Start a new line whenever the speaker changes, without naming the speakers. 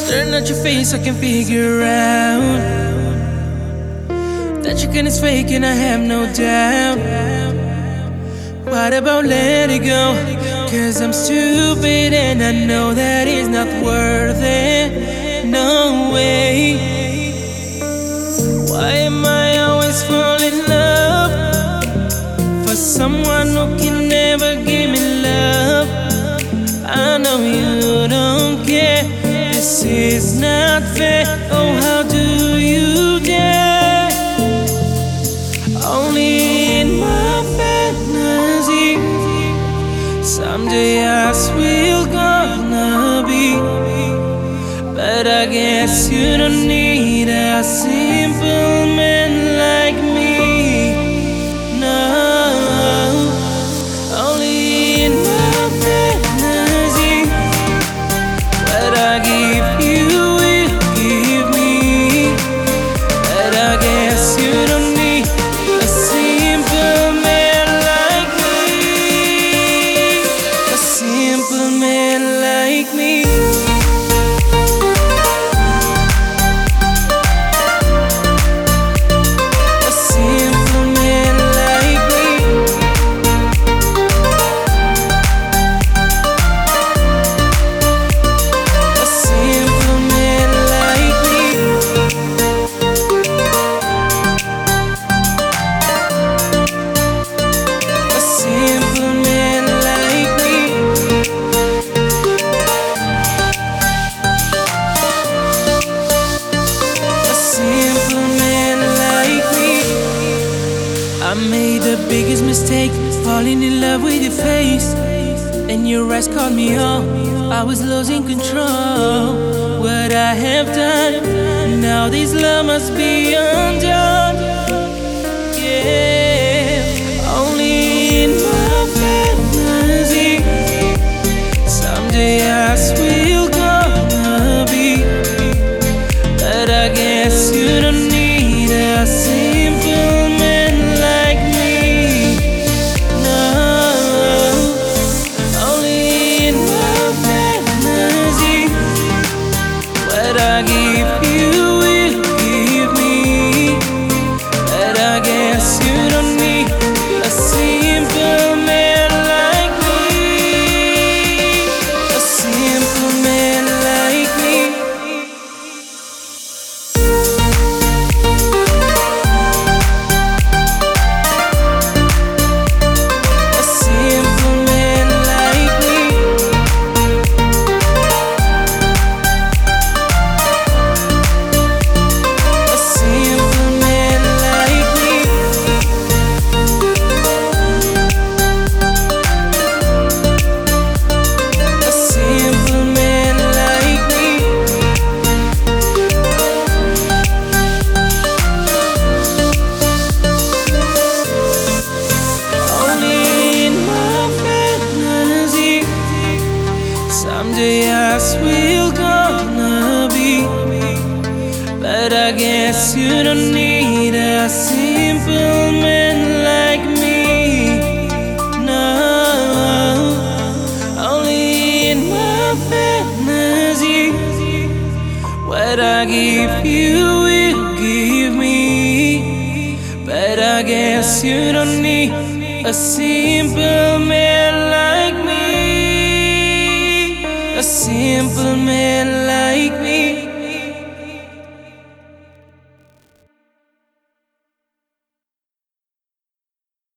Staring at your face, I can figure out that your kind is fake, and I have no doubt. What about letting go? 'Cause I'm stupid and I know that it's not worth it. No way. Why am I always falling in love for someone who can never give me love? I know you don't care. This is not fair. Oh, how do you dare? Only in my fantasy, someday us we'll gonna be. But I guess you don't need a simple man like me. No, only in my fantasy. What I give you will give me. But I guess you don't need a simple man like me. A simple man like me. I made the biggest mistake, falling in love with your face, and your eyes caught me off. I was losing control. What I have done, now this love must be undone. Yeah, only in my fantasy, someday us we'll gonna be. But I guess you don't need a simple man like me. No, only in my fantasy. What I give you will give me. But I guess you don't need a simple man like me. A simple man like me. Someday us we'll gonna be. But I guess you don't need a simple man like me. No, only in my fantasy. What I give you will give me. But I guess you don't need a simple man like me. A simple man like me.